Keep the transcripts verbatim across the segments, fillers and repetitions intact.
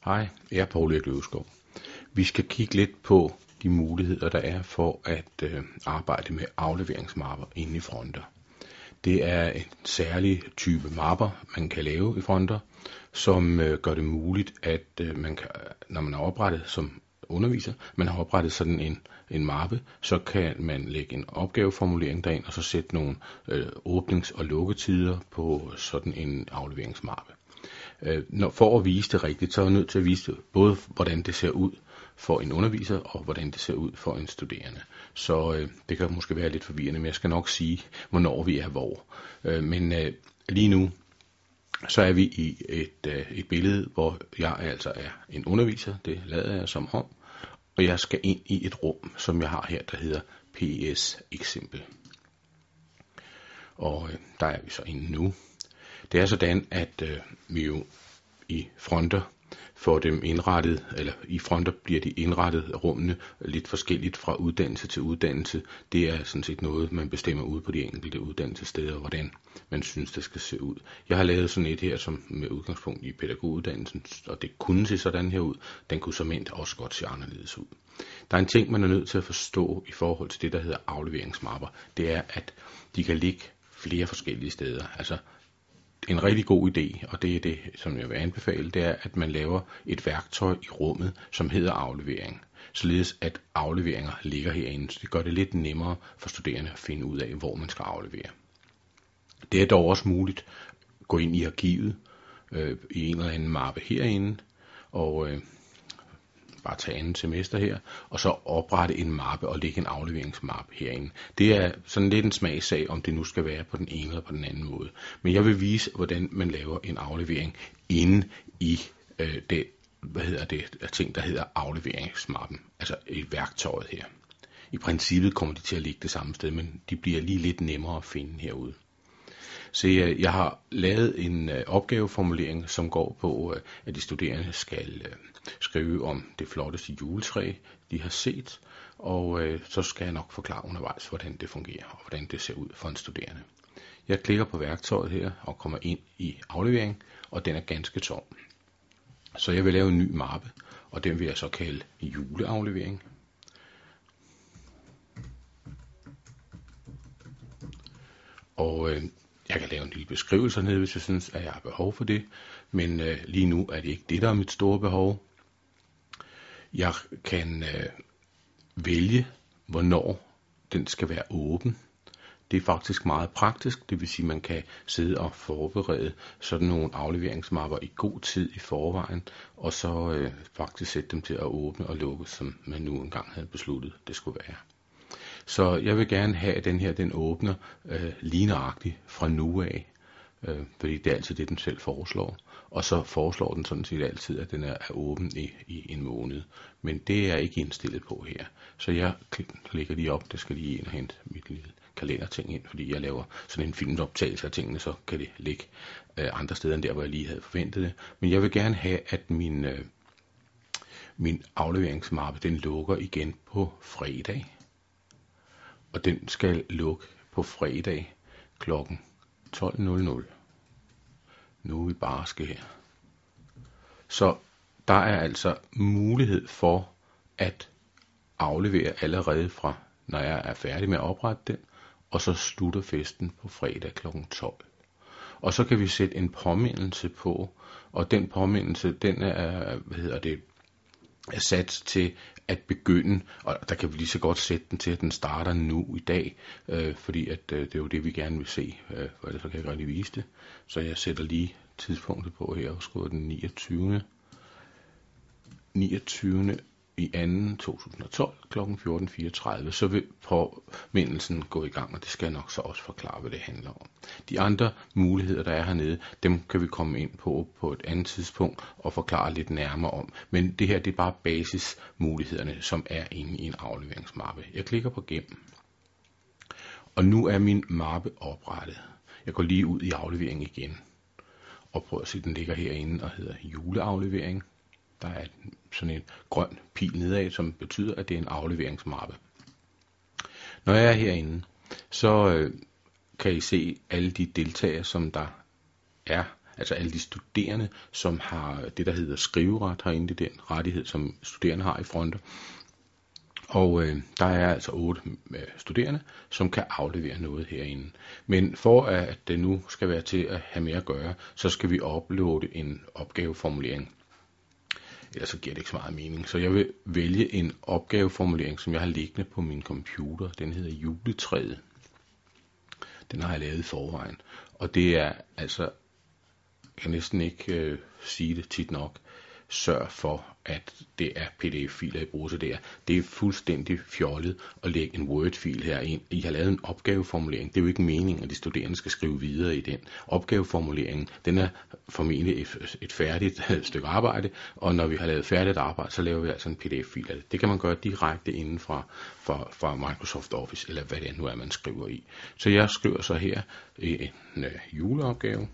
Hej, jeg er Poul Erik Løveskov. Vi skal kigge lidt på de muligheder, der er for at øh, arbejde med afleveringsmapper inde i Fronter. Det er en særlig type mapper, man kan lave i Fronter, som øh, gør det muligt, at øh, man kan, når man er oprettet som underviser, man har oprettet sådan en, en mappe, så kan man lægge en opgaveformulering derind, og så sætte nogle øh, åbnings- og lukketider på sådan en afleveringsmappe. Når, for at vise det rigtigt, så er jeg nødt til at vise både, hvordan det ser ud for en underviser, og hvordan det ser ud for en studerende. Så øh, det kan måske være lidt forvirrende, men jeg skal nok sige, hvornår vi er hvor. Øh, men øh, lige nu, så er vi i et, øh, et billede, hvor jeg altså er en underviser, det lader jeg som om, og jeg skal ind i et rum, som jeg har her, der hedder P S-eksempel. Og øh, der er vi så inde nu. Det er sådan, at øh, vi jo i Fronter får dem indrettet, eller i Fronter bliver de indrettet rummene lidt forskelligt fra uddannelse til uddannelse. Det er sådan set noget, man bestemmer ud på de enkelte uddannelsessteder, hvordan man synes, det skal se ud. Jeg har lavet sådan et her, som med udgangspunkt i pædagoguddannelsen, og det kunne se sådan her ud. Den kunne som også godt se anderledes ud. Der er en ting, man er nødt til at forstå i forhold til det, der hedder afleveringsmapper. Det er, at de kan ligge flere forskellige steder. Altså, en rigtig god idé, og det er det, som jeg vil anbefale, det er, at man laver et værktøj i rummet, som hedder aflevering. Således at afleveringer ligger herinde, så det gør det lidt nemmere for studerende at finde ud af, hvor man skal aflevere. Det er dog også muligt at gå ind i arkivet øh, i en eller anden mappe herinde, og øh, bare tage andet semester her, og så oprette en mappe og lægge en afleveringsmappe herinde. Det er sådan lidt en smagssag, om det nu skal være på den ene eller på den anden måde. Men jeg vil vise, hvordan man laver en aflevering inde i øh, det, hvad hedder det, ting, der hedder afleveringsmappen, altså et værktøj her. I princippet kommer de til at ligge det samme sted, men de bliver lige lidt nemmere at finde herude. Så jeg, jeg har lavet en øh, opgaveformulering, som går på, øh, at de studerende skal øh, skrive om det flotteste juletræ, de har set, og øh, så skal jeg nok forklare undervejs, hvordan det fungerer, og hvordan det ser ud for en studerende. Jeg klikker på værktøjet her, og kommer ind i aflevering, og den er ganske tom. Så jeg vil lave en ny mappe, og den vil jeg så kalde juleaflevering. Og øh, jeg kan lave en lille beskrivelse hernede, hvis jeg synes, at jeg har behov for det. Men øh, lige nu er det ikke det, der er mit store behov. Jeg kan øh, vælge, hvornår den skal være åben. Det er faktisk meget praktisk, det vil sige, at man kan sidde og forberede sådan nogle afleveringsmapper i god tid i forvejen, og så øh, faktisk sætte dem til at åbne og lukke, som man nu engang havde besluttet, det skulle være. Så jeg vil gerne have, at den her, den åbner øh, lige nøjagtigt fra nu af, øh, fordi det er altid det, den selv foreslår. Og så foreslår den sådan set altid, at den er, er åben i, i en måned. Men det er jeg ikke indstillet på her. Så jeg lægger lige op, det skal lige ind og hente mit lille kalenderting ind, fordi jeg laver sådan en filmoptagelse af tingene, så kan det ligge øh, andre steder end der, hvor jeg lige havde forventet det. Men jeg vil gerne have, at min, øh, min afleveringsmappe, den lukker igen på fredag. Og den skal lukke på fredag klokken tolv nul nul. Nu er vi barske her. Så der er altså mulighed for at aflevere allerede fra, når jeg er færdig med at oprette den, og så slutter festen på fredag klokken tolv. Og så kan vi sætte en påmindelse på, og den påmindelse, den er, hvad hedder det, er sat til at begynde, og der kan vi lige så godt sætte den til, at den starter nu i dag, øh, fordi at, øh, det er jo det, vi gerne vil se, øh, for ellers så kan jeg rigtig vise det. Så jeg sætter lige tidspunktet på her, og skriver den niogtyvende i anden to tusind og tolv klokken fjorten fireogtredive, så vil påmindelsen gå i gang, og det skal jeg nok så også forklare, hvad det handler om. De andre muligheder, der er hernede, dem kan vi komme ind på på et andet tidspunkt og forklare lidt nærmere om. Men det her, det er bare basismulighederne, som er inde i en afleveringsmappe. Jeg klikker på gem, og nu er min mappe oprettet. Jeg går lige ud i aflevering igen, og prøver at se, den ligger herinde og hedder juleaflevering. Der er sådan en grøn pil nedad, som betyder, at det er en afleveringsmappe. Når jeg er herinde, så øh, kan I se alle de deltagere, som der er altså alle de studerende, som har det, der hedder skriveret herinde, det er den rettighed, som studerende har i Fronter. Og øh, der er altså otte øh, studerende, som kan aflevere noget herinde. Men for at det nu skal være til at have mere at gøre, så skal vi uploade en opgaveformulering. Ellers så giver det ikke så meget mening. Så jeg vil vælge en opgaveformulering, som jeg har liggende på min computer. Den hedder Juletræet. Den har jeg lavet i forvejen. Og det er altså, jeg kan næsten ikke øh, sige det tit nok, sørg for, at det er P D F-filer, I bruger til det. Det er fuldstændig fjollet at lægge en Word-fil her ind. I har lavet en opgaveformulering. Det er jo ikke meningen, at de studerende skal skrive videre i den. Opgaveformuleringen, den er formentlig et, et færdigt stykke arbejde, og når vi har lavet færdigt arbejde, så laver vi altså en P D F-fil af det. Det kan man gøre direkte inden fra, fra, fra Microsoft Office, eller hvad det nu er, man skriver i. Så jeg skriver så her en uh, juleopgave,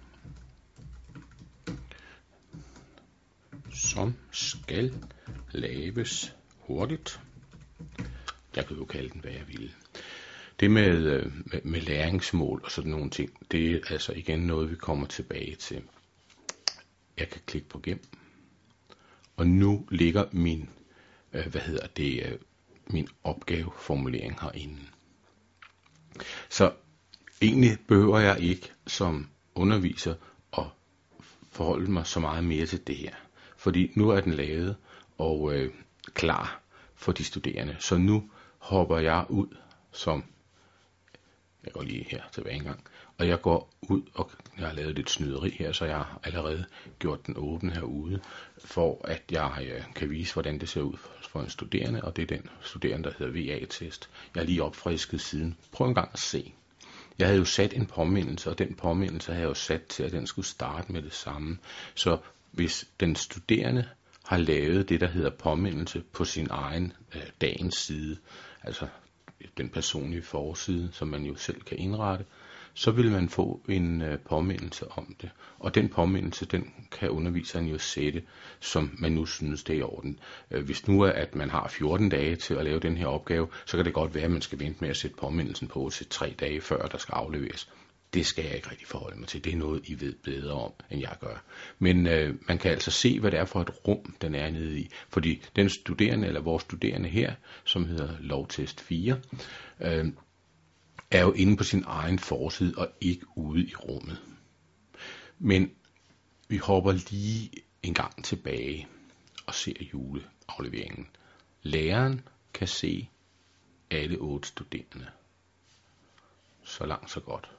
som skal laves hurtigt. Jeg kan jo kalde den, hvad jeg vil. Det med, med, med læringsmål og sådan nogle ting, det er altså igen noget, vi kommer tilbage til. Jeg kan klikke på gem. Og nu ligger min, øh, hvad hedder det, øh, min opgaveformulering herinde. Så egentlig behøver jeg ikke som underviser at forholde mig så meget mere til det her. Fordi nu er den lavet og øh, klar for de studerende. Så nu hopper jeg ud som, jeg går lige her tilbage en gang, og jeg går ud, og jeg har lavet lidt snyderi her, så jeg har allerede gjort den åben herude, for at jeg øh, kan vise, hvordan det ser ud for en studerende, og det er den studerende, der hedder V A-test. Jeg har lige opfrisket siden. Prøv en gang at se. Jeg havde jo sat en påmindelse, og den påmindelse havde jeg jo sat til, at den skulle starte med det samme. Så hvis den studerende har lavet det, der hedder påmindelse på sin egen øh, dagens side, altså den personlige forside, som man jo selv kan indrette, så vil man få en øh, påmindelse om det. Og den påmindelse, den kan underviseren jo sætte, som man nu synes, det er i orden. Øh, hvis nu er, at man har fjorten dage til at lave den her opgave, så kan det godt være, at man skal vente med at sætte påmindelsen på til tre dage før, der skal afleveres. Det skal jeg ikke rigtig forholde mig til. Det er noget, I ved bedre om, end jeg gør. Men øh, man kan altså se, hvad det er for et rum, den er nede i. Fordi den studerende, eller vores studerende her, som hedder lovtest fire, øh, er jo inde på sin egen forside og ikke ude i rummet. Men vi hopper lige en gang tilbage og ser juleafleveringen. Læreren kan se alle otte studerende. Så langt, så godt.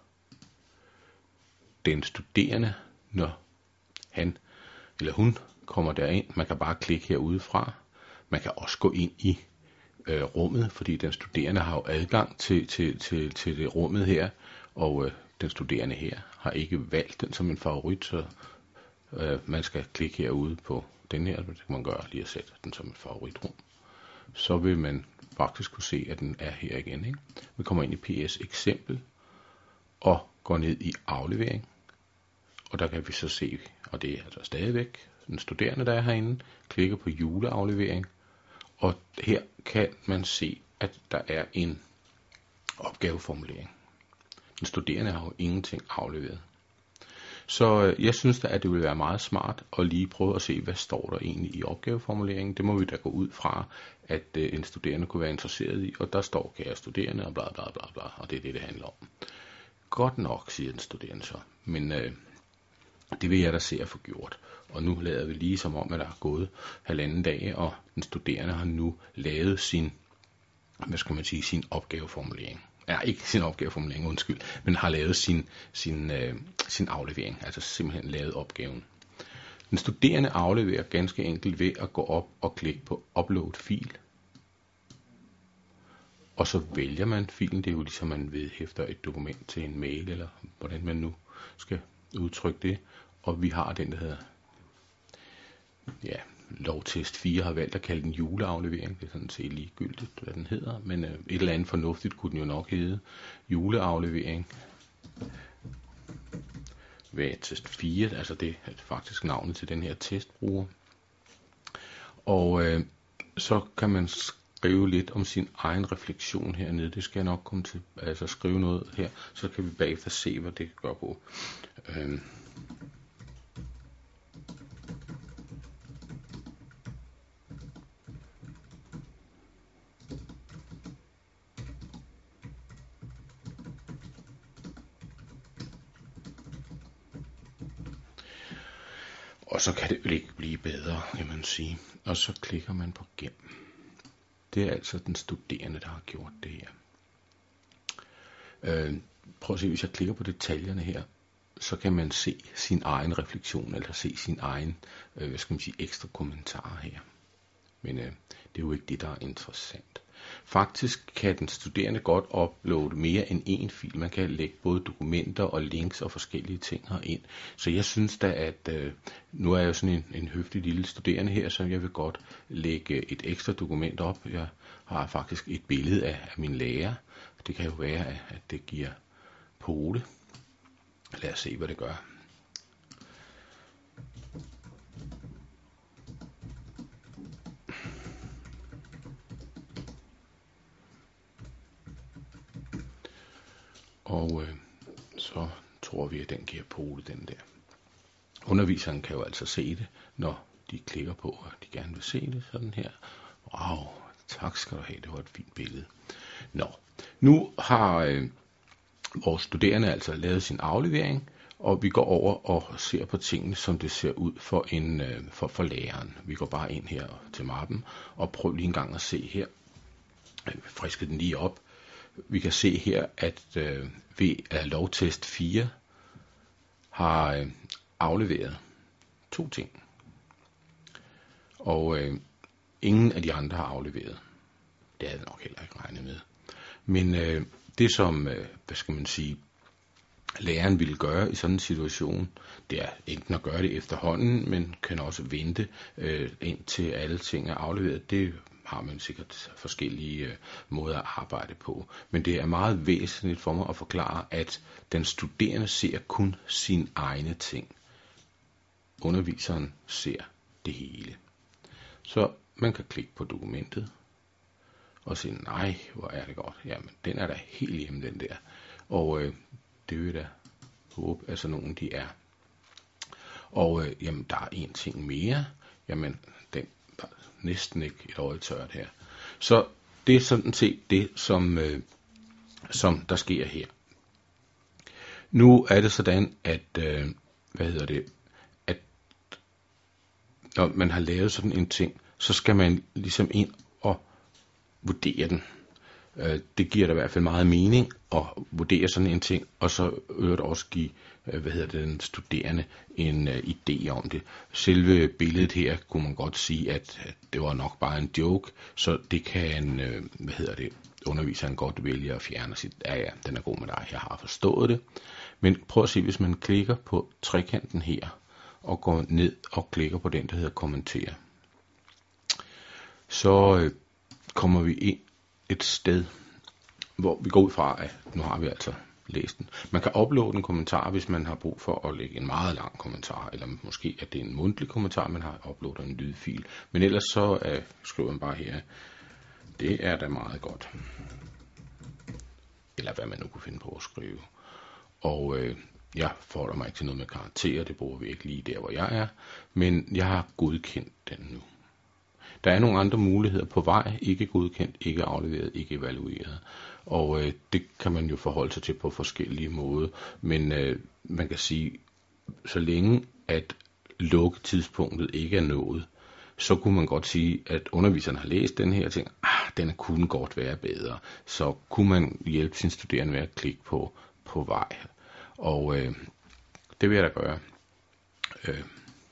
Den studerende, når han eller hun kommer derind, man kan bare klikke herudefra. Man kan også gå ind i øh, rummet, fordi den studerende har jo adgang til, til, til, til det rummet her, og øh, den studerende her har ikke valgt den som en favorit, så øh, man skal klikke herude på den her, det kan man gøre lige at sætte den som et favoritrum. Så vil man faktisk kunne se, at den er her igen. Ikke? Vi kommer ind i P S eksempel og går ned i aflevering, og der kan vi så se, og det er altså stadigvæk den studerende, der er herinde, klikker på juleaflevering, og her kan man se, at der er en opgaveformulering. Den studerende har jo ingenting afleveret. Så jeg synes da, at det vil være meget smart at lige prøve at se, hvad står der egentlig i opgaveformuleringen. Det må vi da gå ud fra, at en studerende kunne være interesseret i, og der står kære studerende og bla bla bla bla, og det er det, det handler om. Godt nok, siger den studerende så, men øh, det vil jeg da se at få gjort. Og nu lader vi lige som om, at der er gået halvanden dag, og den studerende har nu lavet sin, hvad skal man sige, sin opgaveformulering. Ja, ikke sin opgaveformulering, undskyld, men har lavet sin, sin, øh, sin aflevering, altså simpelthen lavet opgaven. Den studerende afleverer ganske enkelt ved at gå op og klikke på upload fil. Og så vælger man filen, det er jo ligesom man vedhæfter et dokument til en mail, eller hvordan man nu skal udtrykke det. Og vi har den, der hedder, ja, lovtest fire har valgt at kalde den juleaflevering. Det er sådan set ligegyldigt, hvad den hedder, men øh, et eller andet fornuftigt kunne den jo nok hedde. Juleaflevering. Ved test fire, altså det er faktisk navnet til den her testbruger. Og øh, så kan man skrive lidt om sin egen refleksion hernede. Det skal jeg nok komme til, altså skrive noget her, så kan vi bagefter se, hvad det gør på. Øh, Og så kan det jo ikke blive bedre, kan man sige. Og så klikker man på gem. Det er altså den studerende, der har gjort det her. Øh, prøv at se, hvis jeg klikker på detaljerne her, så kan man se sin egen refleksion, eller se sin egen, øh, hvad skal man sige, ekstra kommentarer her. Men øh, det er jo ikke det, der er interessant. Faktisk kan den studerende godt uploade mere end én fil. Man kan lægge både dokumenter og links og forskellige ting herind. Så jeg synes da, at øh, nu er jeg jo sådan en, en høflig lille studerende her, så jeg vil godt lægge et ekstra dokument op. Jeg har faktisk et billede af, af min lærer. Det kan jo være, at, at det giver pole. Lad os se, hvad det gør. Og øh, så tror vi, at den giver pole, den der. Underviseren kan jo altså se det, når de klikker på, at de gerne vil se det sådan her. Wow, tak skal du have, det var et fint billede. Nå, nu har øh, vores studerende altså lavet sin aflevering, og vi går over og ser på tingene, som det ser ud for, en, øh, for, for læreren. Vi går bare ind her til mappen, og prøv lige en gang at se her. Jeg frisker den lige op. Vi kan se her, at øh, V af lovtest fire har øh, afleveret to ting. Og øh, ingen af de andre har afleveret. Det havde jeg nok heller ikke regnet med. Men øh, det som, øh, hvad skal man sige, læreren ville gøre i sådan en situation, det er enten at gøre det efterhånden, men kan også vente øh, indtil alle ting er afleveret. Det har man sikkert forskellige øh, måder at arbejde på. Men det er meget væsentligt for mig at forklare, at den studerende ser kun sine egne ting. Underviseren ser det hele. Så man kan klikke på dokumentet og sige, nej, hvor er det godt. Jamen, den er da helt hjemme, den der. Og øh, det vil jeg da håbe, at sådan nogen de er. Og øh, jamen, der er en ting mere. Jamen, den var næsten ikke et øje tørt her. Så det er sådan set det, som, øh, som der sker her. Nu er det sådan, at, øh, hvad hedder det, at når man har lavet sådan en ting, så skal man ligesom ind og vurdere den. Det giver da i hvert fald meget mening at vurdere sådan en ting, og så øvrigt også give, hvad hedder det, den studerende en uh, idé om det. Selve billedet her kunne man godt sige, at, at det var nok bare en joke, så det kan, uh, hvad hedder det, underviseren godt vælge at fjerne sit, ja ja, den er god med dig, jeg har forstået det. Men prøv at se, hvis man klikker på trekanten her, og går ned og klikker på den, der hedder kommentere, så uh, kommer vi ind et sted, hvor vi går ud fra, at nu har vi altså læst den. Man kan uploade en kommentar, hvis man har brug for at lægge en meget lang kommentar, eller måske at det er en mundtlig kommentar, man har uploadet en lydfil. Men ellers så uh, skriver man bare her, det er da meget godt. Eller hvad man nu kunne finde på at skrive. Og uh, jeg forholder mig ikke til noget med karakterer, det bruger vi ikke lige der, hvor jeg er, men jeg har godkendt den nu. Der er nogle andre muligheder på vej, ikke godkendt, ikke afleveret, ikke evalueret. Og øh, det kan man jo forholde sig til på forskellige måder. Men øh, man kan sige, så længe at lukketidspunktet ikke er nået, så kunne man godt sige, at underviseren har læst den her ting, ah, den kunne godt være bedre. Så kunne man hjælpe sin studerende med at klikke på, på vej. Og øh, det vil jeg da gøre. Øh.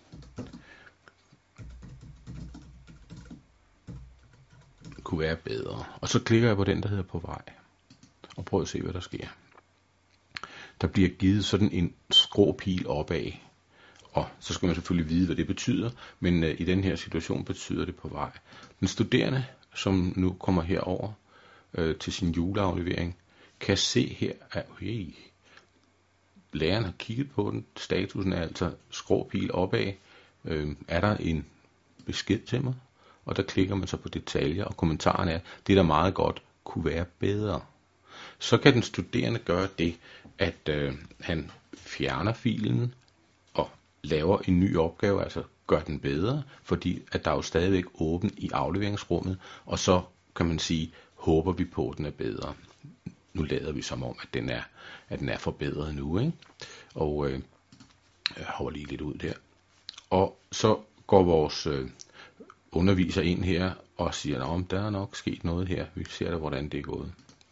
kunne være bedre. Og så klikker jeg på den, der hedder på vej. Og prøv at se, hvad der sker. Der bliver givet sådan en skråpil opad. Og så skal man selvfølgelig vide, hvad det betyder. Men øh, i den her situation betyder det på vej. Den studerende, som nu kommer herover øh, til sin juleaflevering, kan se her, at hey, læreren har kigget på den. Statusen er altså skråpil opad. Øh, er der en besked til mig? Og der klikker man så på detaljer, og kommentaren er, det der meget godt kunne være bedre. Så kan den studerende gøre det, at øh, han fjerner filen og laver en ny opgave, altså gør den bedre, fordi at der er jo stadigvæk åben i afleveringsrummet, og så kan man sige, håber vi på, at den er bedre. Nu lader vi som om, at den er, at den er forbedret nu, ikke? Og øh, jeg holder lige lidt ud der. Og så går vores øh, underviser ind her og siger, at der er nok sket noget her, vi ser da, hvordan det er gået.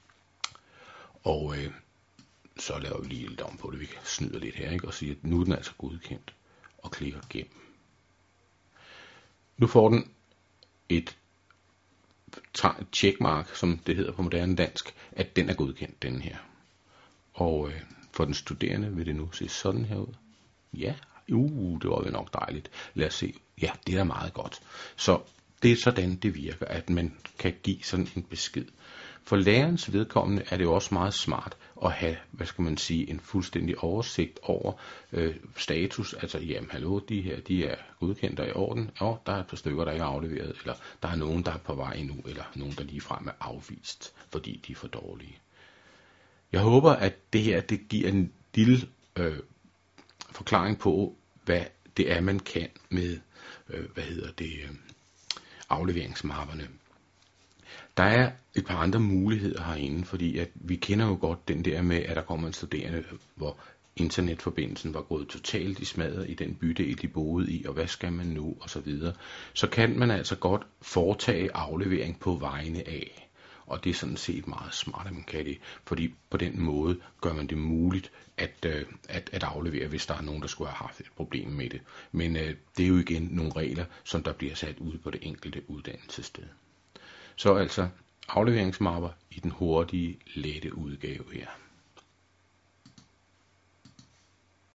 Og øh, så laver vi lige lidt om på det, vi kan snyde lidt her, ikke? Og sige, at nu er den altså godkendt, og klikker gennem. Nu får den et checkmark, som det hedder på moderne dansk, at den er godkendt, den her. Og øh, for den studerende vil det nu se sådan her ud. Ja, uh, det var jo nok dejligt. Lad os se. Ja, det er da meget godt. Så det er sådan, det virker, at man kan give sådan en besked. For lærerens vedkommende er det jo også meget smart at have, hvad skal man sige, en fuldstændig oversigt over øh, status. Altså, jamen, hallo, de her, de er godkendt og i orden. Og der er et par stykker, der ikke er afleveret, eller der er nogen, der er på vej endnu, eller nogen, der ligefrem er afvist, fordi de er for dårlige. Jeg håber, at det her, det giver en lille øh, forklaring på, hvad det er, man kan med, øh, hvad hedder det, øh, afleveringsmapperne. Der er et par andre muligheder herinde, fordi at vi kender jo godt den der med, at der kommer en studerende, hvor internetforbindelsen var gået totalt i smadret i den bydel, de boede i, og hvad skal man nu, og så videre. Så kan man altså godt foretage aflevering på vegne af. Og det er sådan set meget smart, at man kan det, fordi på den måde gør man det muligt at, øh, at, at aflevere, hvis der er nogen, der skulle have haft et problem med det. Men øh, det er jo igen nogle regler, som der bliver sat ud på det enkelte uddannelsessted. Så altså afleveringsmapper i den hurtige, lette udgave her.